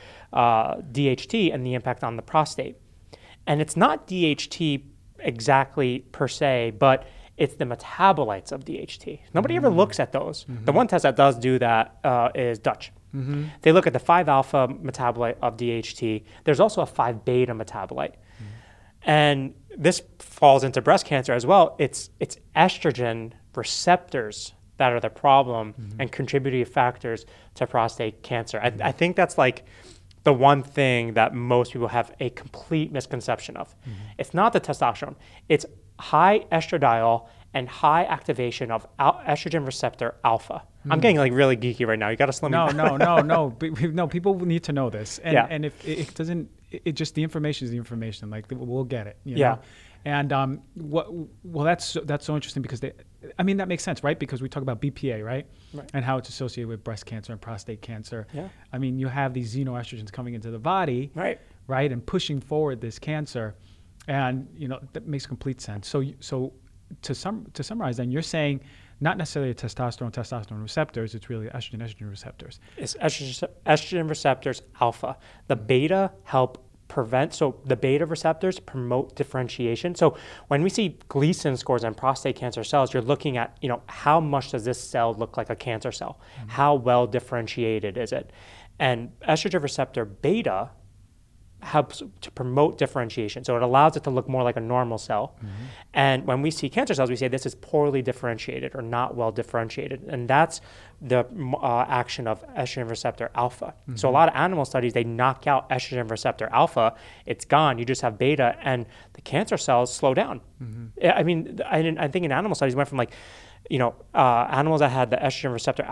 DHT and the impact on the prostate. And it's not DHT exactly per se, but it's the metabolites of DHT. Nobody ever looks at those. The one test that does do that is Dutch. They look at the 5-alpha metabolite of DHT. There's also a 5-beta metabolite. And this falls into breast cancer as well. It's estrogen receptors that are the problem and contributing factors to prostate cancer. I think that's like the one thing that most people have a complete misconception of. It's not the testosterone. It's high estradiol and high activation of estrogen receptor alpha. I'm getting like really geeky right now. You got to slow me down. No. People need to know this. And if it doesn't, it just, the information is the information. Like we'll get it. You know? And that's so interesting because that makes sense, right? Because we talk about BPA, right? And how it's associated with breast cancer and prostate cancer. Yeah. I mean, you have these xenoestrogens coming into the body, right? And pushing forward this cancer. And, that makes complete sense. So to summarize, then you're saying not necessarily testosterone receptors, it's really estrogen receptors. It's estrogen receptors alpha. The beta help prevent, so the beta receptors promote differentiation. So when we see Gleason scores on prostate cancer cells, you're looking at, how much does this cell look like a cancer cell? How well differentiated is it? And estrogen receptor beta helps to promote differentiation. So it allows it to look more like a normal cell. And when we see cancer cells, we say this is poorly differentiated or not well differentiated. And that's the action of estrogen receptor alpha. So a lot of animal studies, they knock out estrogen receptor alpha. It's gone. You just have beta, and the cancer cells slow down. I mean, I think in animal studies went from like animals that had the estrogen receptor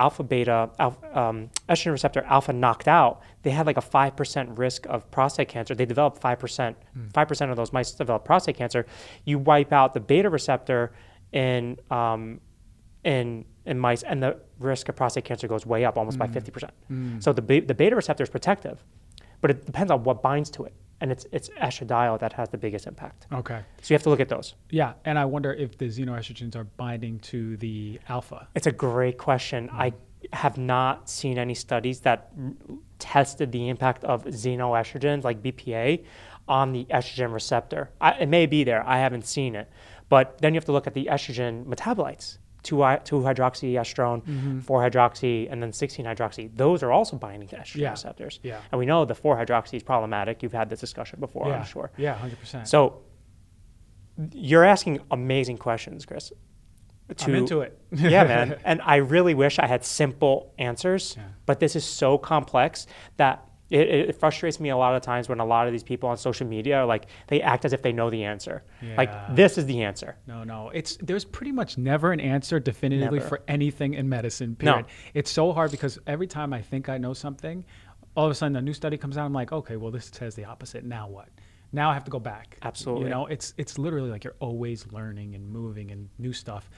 estrogen receptor alpha knocked out, they had like a 5% risk of prostate cancer. They developed 5%. 5% of those mice develop prostate cancer. You wipe out the beta receptor in mice, and the risk of prostate cancer goes way up, almost by 50%. So the beta receptor is protective, but it depends on what binds to it. And it's estradiol that has the biggest impact. Okay. So you have to look at those. Yeah, and I wonder if the xenoestrogens are binding to the alpha. It's a great question. I have not seen any studies that tested the impact of xenoestrogens like BPA on the estrogen receptor. It may be there. I haven't seen it. But then you have to look at the estrogen metabolites. 2-hydroxyestrone, 4-hydroxy, and then 16-hydroxy. Those are also binding to estrogen receptors. Yeah. And we know the 4-hydroxy is problematic. You've had this discussion before, I'm sure. Yeah, 100%. So you're asking amazing questions, Chris. I'm into it. Yeah, man. And I really wish I had simple answers, but this is so complex that it frustrates me a lot of times when a lot of these people on social media are like, they act as if they know the answer. Yeah. Like, this is the answer. No. There's pretty much never an answer definitively for anything in medicine, period. No. It's so hard because every time I think I know something, all of a sudden a new study comes out. I'm like, okay, well, this says the opposite. Now what? Now I have to go back. Absolutely. It's literally like you're always learning and moving and new stuff.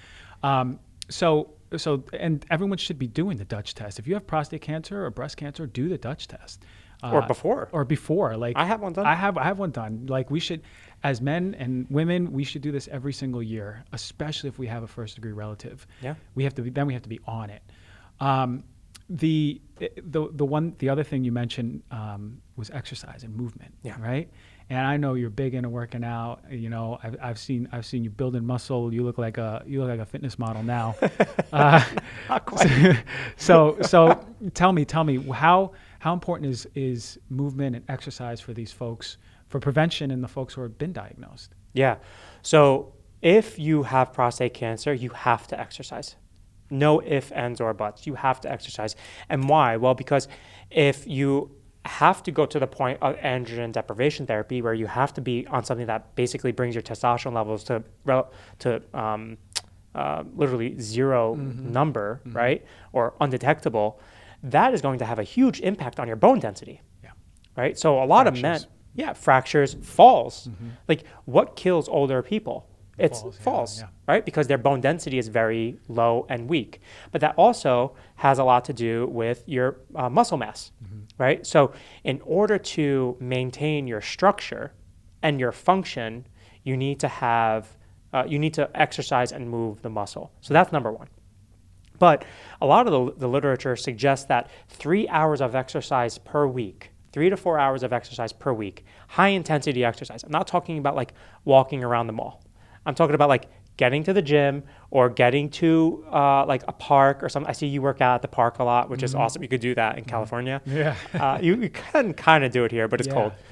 So and everyone should be doing the Dutch test. If you have prostate cancer or breast cancer, do the Dutch test. Or before. Like I have one done. I have one done. Like we should, as men and women, we should do this every single year, especially if we have a first degree relative. Yeah. We have to be on it. The other thing you mentioned was exercise and movement. Yeah. Right. And I know you're big into working out. I've seen you building muscle. You look like a fitness model now. Not quite. So tell me how important is movement and exercise for these folks for prevention and the folks who have been diagnosed? Yeah. So if you have prostate cancer, you have to exercise. No ifs, ands, or buts. You have to exercise. And why? Well, because if you have to go to the point of androgen deprivation therapy where you have to be on something that basically brings your testosterone levels to literally zero number, right? Or undetectable, that is going to have a huge impact on your bone density, right? So a lot of men, fractures, falls. Like what kills older people? It's falls, right? Because their bone density is very low and weak. But that also has a lot to do with your muscle mass, right? So in order to maintain your structure and your function, you need to exercise and move the muscle. So that's number one. But a lot of the literature suggests that 3 hours of exercise per week, 3 to 4 hours of exercise per week, high intensity exercise. I'm not talking about like walking around the mall. I'm talking about like getting to the gym or getting to like a park or something. I see you work out at the park a lot, which is awesome. You could do that in California. Yeah. You can kind of do it here, but it's cold.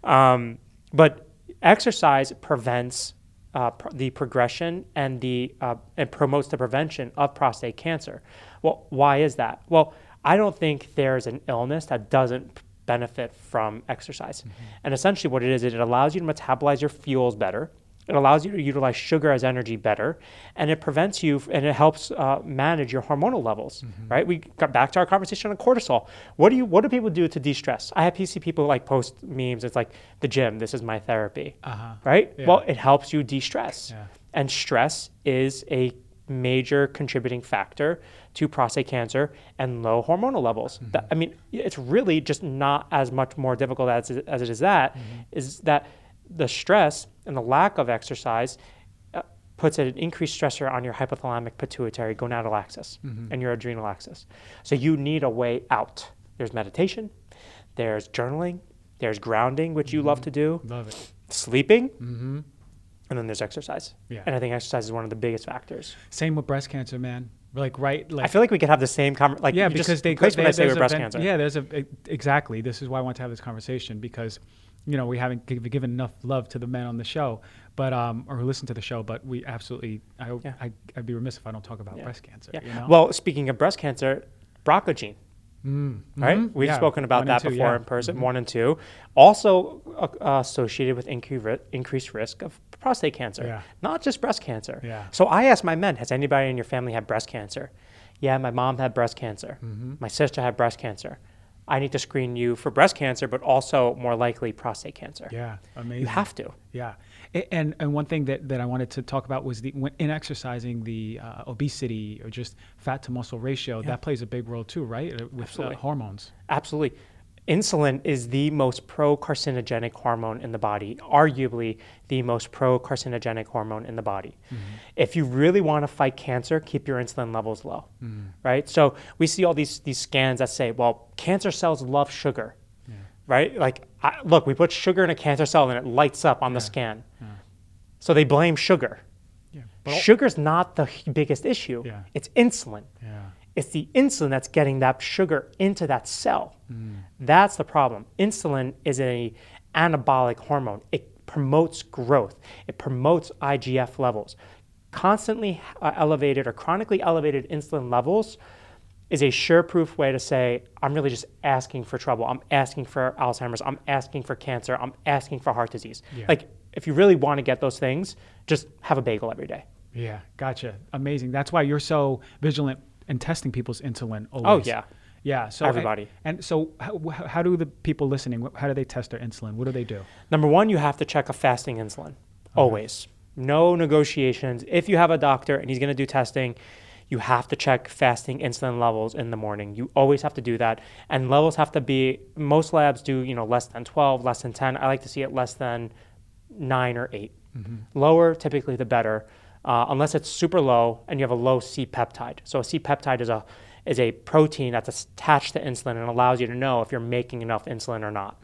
But exercise prevents the progression and and promotes the prevention of prostate cancer. Well, why is that? Well, I don't think there's an illness that doesn't benefit from exercise. And essentially what it is, it allows you to metabolize your fuels better. It allows you to utilize sugar as energy better, and it prevents you, and it helps manage your hormonal levels, right? We got back to our conversation on cortisol. What do people do to de-stress? I have see people like post memes. It's like the gym. This is my therapy, right? Yeah. Well, it helps you de-stress, and stress is a major contributing factor to prostate cancer and low hormonal levels. I mean, it's really just not as much more difficult as it is that the stress and the lack of exercise puts an increased stressor on your hypothalamic pituitary gonadal axis and your adrenal axis. So you need a way out. There's meditation, there's journaling, there's grounding, which you love to do. Love it. Sleeping, and then there's exercise. Yeah. And I think exercise is one of the biggest factors. Same with breast cancer, man. Like I feel like we could have the same conversation. Because when I say with breast cancer. Yeah, exactly. This is why I want to have this conversation because we haven't given enough love to the men on the show, but or who listen to the show. But we absolutely, I'd be remiss if I don't talk about breast cancer. Yeah. Well, speaking of breast cancer, BRCA gene, right? We've Yeah, spoken about 1 and that 2, before yeah. in person, 1 and 2. Also associated with increased risk of prostate cancer, Yeah. not just breast cancer. Yeah. So I asked my men, has anybody in your family had breast cancer? Yeah, my mom had breast cancer. My sister had breast cancer. I need to screen you for breast cancer, but also more likely prostate cancer. Yeah, amazing. You have to. Yeah, and one thing that I wanted to talk about was in exercising, the obesity or just fat to muscle ratio, that plays a big role too, right? With Absolutely. hormones. Absolutely. Insulin is the most pro-carcinogenic hormone in the body, arguably the most pro-carcinogenic hormone in the body. If you really want to fight cancer, keep your insulin levels low, right? So we see all these scans that say, well, cancer cells love sugar, right? Like, look, we put sugar in a cancer cell and it lights up on the scan. So they blame sugar. Yeah, Sugar's not the biggest issue. Yeah. It's insulin. yeah, It's the insulin that's getting that sugar into that cell. That's the problem. Insulin is an anabolic hormone. It promotes growth. It promotes IGF levels. Constantly elevated or chronically elevated insulin levels is a sure-proof way to say, I'm really just asking for trouble. I'm asking for Alzheimer's. I'm asking for cancer. I'm asking for heart disease. Yeah. Like, if you really want to get those things, just have a bagel every day. yeah. Gotcha. Amazing. That's why you're so vigilant in testing people's insulin Oh, always. yeah. Yeah. So Everybody. And so, how do the people listening? How do they test their insulin? What do they do? Number one, you have to check a fasting insulin, always. No negotiations. If you have a doctor and he's going to do testing, you have to check fasting insulin levels in the morning. You always have to do that. And levels have to be, most labs do, less than 12, less than 10. I like to see it less than 9 or 8. Lower, typically the better, unless it's super low and you have a low C-peptide. So a C-peptide is a protein that's attached to insulin and allows you to know if you're making enough insulin or not.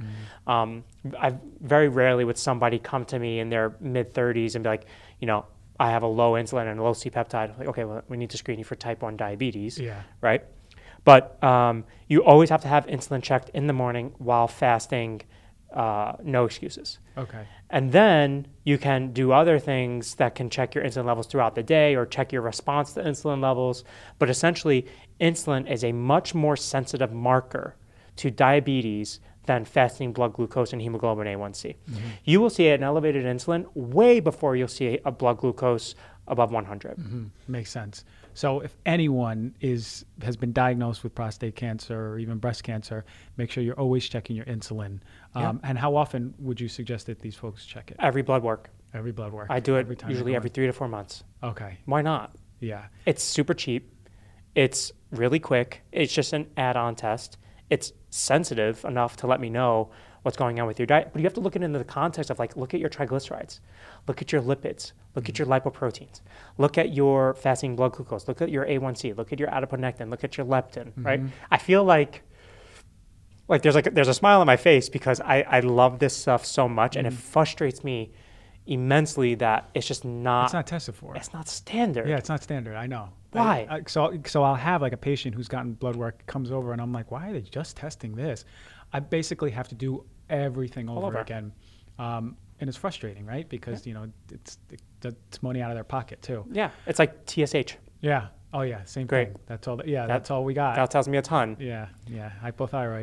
I very rarely would somebody come to me in their mid-30s and be like, I have a low insulin and a low C-peptide. Like, okay, well, we need to screen you for type 1 diabetes, Yeah. right? But you always have to have insulin checked in the morning while fasting, no excuses. Okay. And then you can do other things that can check your insulin levels throughout the day or check your response to insulin levels. But essentially, insulin is a much more sensitive marker to diabetes than fasting blood glucose and hemoglobin A1C. You will see an elevated insulin way before you'll see a blood glucose above 100. Makes sense. So if anyone has been diagnosed with prostate cancer or even breast cancer, make sure you're always checking your insulin. And how often would you suggest that these folks check it? Every blood work. Every blood work. I do it every time usually they go every 3 to 4 months. in? Okay. Why not? Yeah. It's super cheap. It's really quick. It's just an add-on test. It's sensitive enough to let me know what's going on with your diet. But you have to look at it in the context of, like, look at your triglycerides, look at your lipids, look at your lipoproteins, look at your fasting blood glucose, look at your A1C, look at your adiponectin, look at your leptin, right? I feel like there's a smile on my face because I love this stuff so much, and it frustrates me immensely that it's just not. It's not tested for. It's not standard. Yeah, it's not standard. I know. Why? So I'll have like a patient who's gotten blood work comes over, and I'm like, why are they just testing this? I basically have to do everything over again, and it's frustrating, right? Because it's money out of their pocket too. Yeah, it's like TSH. Yeah. Oh yeah. Same Great. thing. That's all. That's all we got. That tells me a ton. Yeah. Hypothyroid.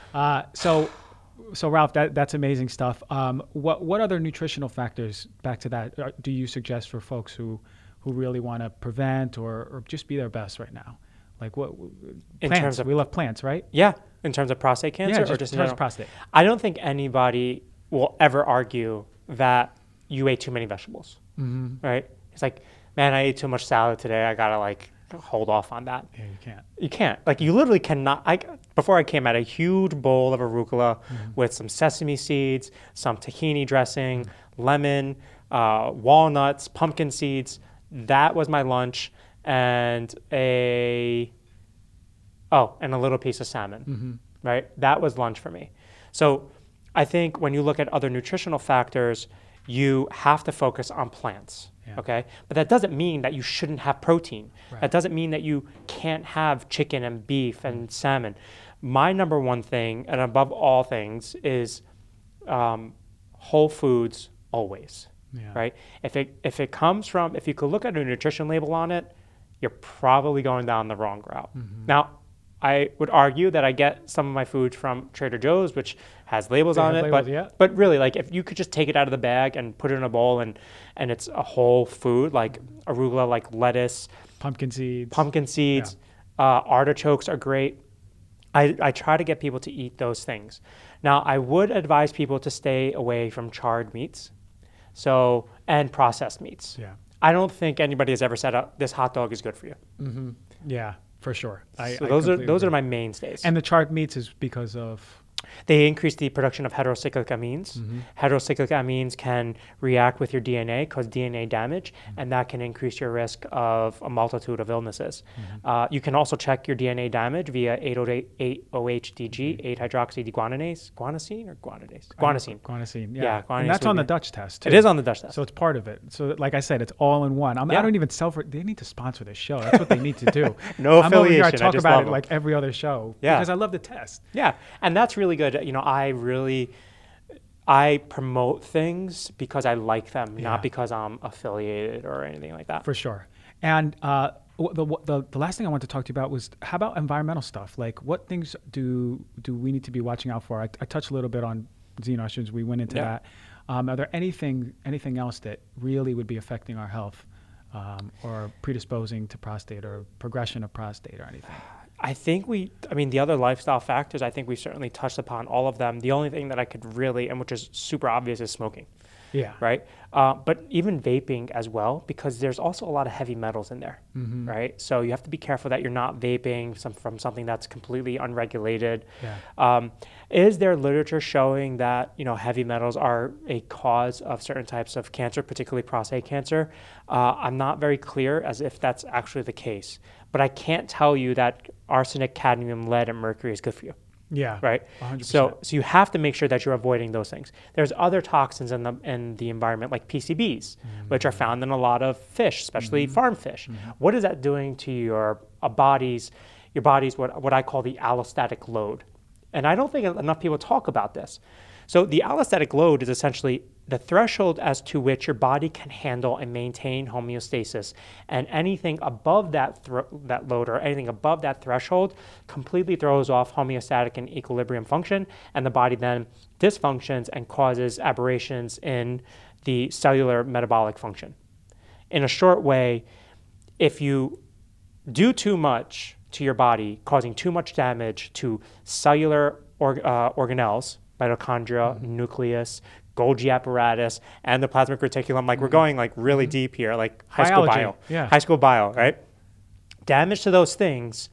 So Ralph, that's amazing stuff. What other nutritional factors, back to that, do you suggest for folks who really want to prevent or just be their best right now? Like what? In plants. terms of- We love plants, right? Yeah, in terms of prostate cancer, Yeah, or just just in terms in of prostate. I don't think anybody will ever argue that you ate too many vegetables, right? It's like, man, I ate too much salad today. I gotta hold off on that. Yeah, you can't. You can't. You literally cannot. Before I came, I had a huge bowl of arugula with some sesame seeds, some tahini dressing, lemon, walnuts, pumpkin seeds. That was my lunch, and a little piece of salmon, right? That was lunch for me. So I think when you look at other nutritional factors, you have to focus on plants. Yeah. Okay, but that doesn't mean that you shouldn't have protein. Right. That doesn't mean that you can't have chicken and beef and salmon. My number one thing, and above all things, is whole foods always. Yeah. Right? If you could look at a nutrition label on it, you're probably going down the wrong route. Now, I would argue that I get some of my food from Trader Joe's, which has labels They on have it. labels, yeah. But really, like if you could just take it out of the bag and put it in a bowl and it's a whole food, like arugula, like lettuce, Pumpkin seeds. artichokes are great. I try to get people to eat those things. Now, I would advise people to stay away from charred meats, and processed meats. Yeah. I don't think anybody has ever said this hot dog is good for you. Mm-hmm. Yeah, for sure. So those are my mainstays. And the charred meats is because of They increase the production of heterocyclic amines. Heterocyclic amines can react with your DNA, cause DNA damage, and that can increase your risk of a multitude of illnesses. You can also check your DNA damage via 8-OHDG, 8-hydroxydeguanidase, guanosine or guanidase? Guanosine. Guanosine, yeah. Yeah, guanidase And that's would on the be- Dutch test, too. It is on the Dutch test. So it's part of it. So like I said, it's all in one. I Yeah. don't even they need to sponsor this show. That's what they need to do. No I'm over here, I affiliation, I talk just about love it them. like every other show. Yeah. Because I love the test. Yeah, and that's really good. You know, I promote things because I like them, Yeah. not because I'm affiliated or anything like that. For sure. And the last thing I wanted to talk to you about was how about environmental stuff? Like what things do we need to be watching out for? I touched a little bit on xenoestrogens. We went into Yeah. that. Are there anything else that really would be affecting our health or predisposing to prostate or progression of prostate or anything? I think the other lifestyle factors, I think we certainly touched upon all of them. The only thing that I could really, and which is super obvious, is smoking, Yeah. right? But even vaping as well, because there's also a lot of heavy metals in there, right? So you have to be careful that you're not vaping from something that's completely unregulated. Yeah. Is there literature showing that, heavy metals are a cause of certain types of cancer, particularly prostate cancer? I'm not very clear as if that's actually the case, but I can't tell you that arsenic, cadmium, lead, and mercury is good for you. Yeah. Right. 100%. So you have to make sure that you're avoiding those things. There's other toxins in the environment like PCBs, which are found in a lot of fish, especially farm fish. What is that doing to your body's what I call the allostatic load? And I don't think enough people talk about this. So the allostatic load is essentially the threshold as to which your body can handle and maintain homeostasis. And anything above that load or anything above that threshold completely throws off homeostatic and equilibrium function, and the body then dysfunctions and causes aberrations in the cellular metabolic function. In a short way, if you do too much to your body, causing too much damage to cellular organelles, mitochondria, nucleus, Golgi apparatus, and the plasmic reticulum. Like we're going like really deep here, like high school bio. Yeah. High school bio, right? Damage to those things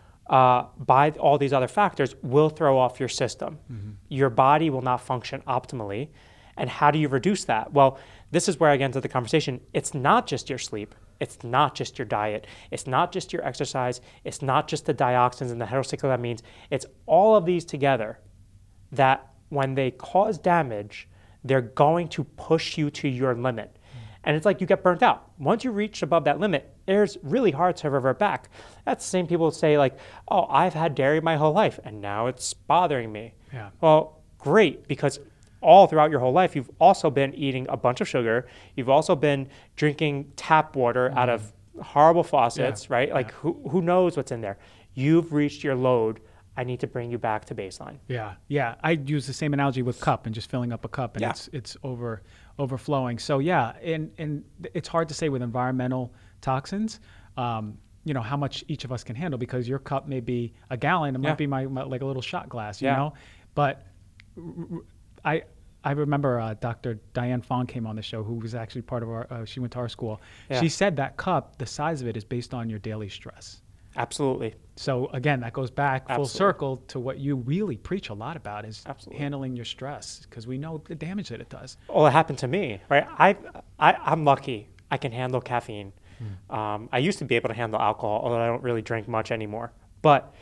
by all these other factors will throw off your system. Your body will not function optimally. And how do you reduce that? Well, this is where I get into the conversation. It's not just your sleep. It's not just your diet. It's not just your exercise. It's not just the dioxins and the heterocyclic amines. It's all of these together that when they cause damage, they're going to push you to your limit. And it's like you get burnt out. Once you reach above that limit, it's really hard to revert back. That's the same people say like, oh, I've had dairy my whole life and now it's bothering me. Yeah. Well, great, because all throughout your whole life, you've also been eating a bunch of sugar. You've also been drinking tap water out of horrible faucets, right? Like who knows what's in there? You've reached your load. I need to bring you back to baseline. Yeah, yeah. I use the same analogy with cup and just filling up a cup, and Yeah. it's overflowing. So yeah, and it's hard to say with environmental toxins, how much each of us can handle because your cup may be a gallon, it might be my like a little shot glass, you Yeah. know. But I remember Dr. Diane Fong came on the show, who was actually part of our. She went to our school. Yeah. She said that cup, the size of it, is based on your daily stress. Absolutely. So again, that goes back full Absolutely. circle to what you really preach a lot about is Absolutely. handling your stress because we know the damage that it does. Well, it happened to me, right? I'm lucky. I can handle caffeine. I used to be able to handle alcohol, although I don't really drink much anymore. But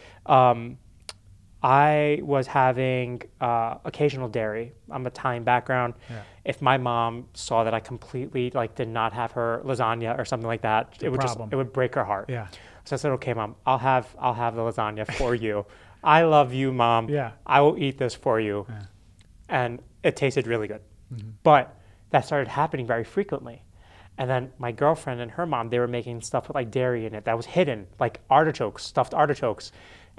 I was having occasional dairy. I'm Italian background. Yeah. If my mom saw that I completely did not have her lasagna or something like that, it would break her heart. Yeah. So I said, okay, Mom, I'll have the lasagna for you. I love you, Mom. Yeah. I will eat this for you. Yeah. And it tasted really good. But that started happening very frequently. And then my girlfriend and her mom, they were making stuff with dairy in it that was hidden, like artichokes, stuffed artichokes.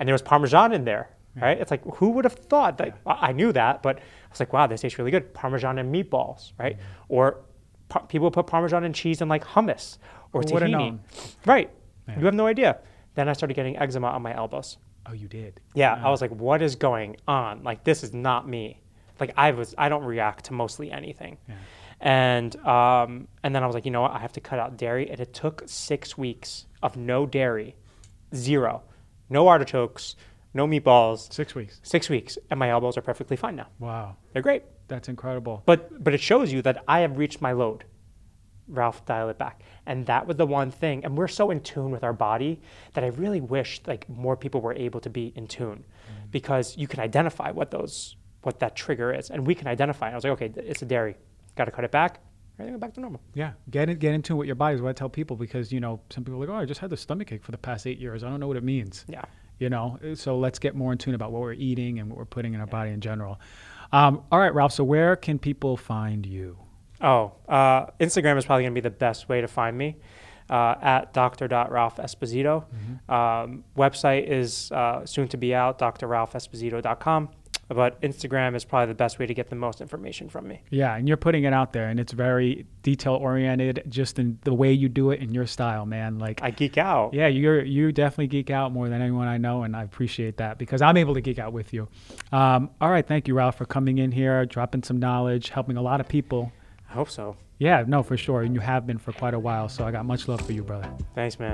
and there was Parmesan in there, right? It's like, who would have thought that? I knew that, but I was like, wow, this tastes really good. Parmesan and meatballs, right? Or people put Parmesan and cheese in like hummus or Who would've tahini. known? Right. Yeah. You have no idea. Then I started getting eczema on my elbows. Oh, you did? Yeah, I was like, what is going on? Like, this is not me. Like, I don't react to mostly anything. Yeah. And then I was like, you know what? I have to cut out dairy. And it took 6 weeks of no dairy, 0, no artichokes, no meatballs. 6 weeks. 6 weeks, and my elbows are perfectly fine now. Wow. They're great. That's incredible. But it shows you that I have reached my load. Ralph, dial it back. And that was the one thing. And we're so in tune with our body that I really wish like more people were able to be in tune, because you can identify what that trigger is, and we can identify it. I was like, okay, it's a dairy. Got to cut it back. Everything back to normal. Yeah, get in tune with your body is what I tell people, because some people are like, oh, I just had the stomach ache for the past 8 years. I don't know what it means. Yeah. So let's get more in tune about what we're eating and what we're putting in our body in general. All right, Ralph. So where can people find you? Oh, Instagram is probably going to be the best way to find me, at dr.ralphesposito. Website is soon to be out, drralphesposito.com. But Instagram is probably the best way to get the most information from me. Yeah, and you're putting it out there, and it's very detail-oriented, just in the way you do it in your style, man. Like, I geek out. Yeah, you definitely geek out more than anyone I know, and I appreciate that because I'm able to geek out with you. All right, thank you, Ralph, for coming in here, dropping some knowledge, helping a lot of people. I hope so. Yeah, no, for sure, and you have been for quite a while, so I got much love for you, brother. Thanks, man.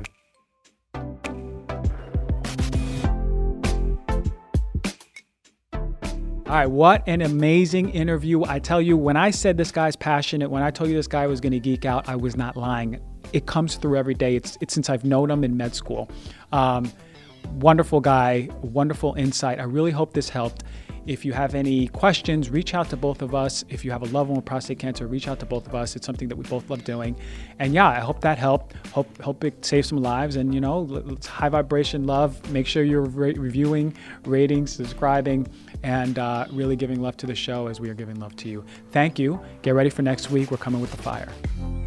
All right, what an amazing interview. I tell you, when I said this guy's passionate, when I told you this guy was going to geek out, I was not lying. It comes through every day. It's since I've known him in med school. Wonderful guy, wonderful insight. I really hope this helped. If you have any questions, reach out to both of us. If you have a loved one with prostate cancer, reach out to both of us. It's something that we both love doing. And yeah, I hope that helped. Hope it saved some lives. And it's high vibration love. Make sure you're reviewing, rating, subscribing, and really giving love to the show as we are giving love to you. Thank you. Get ready for next week. We're coming with the fire.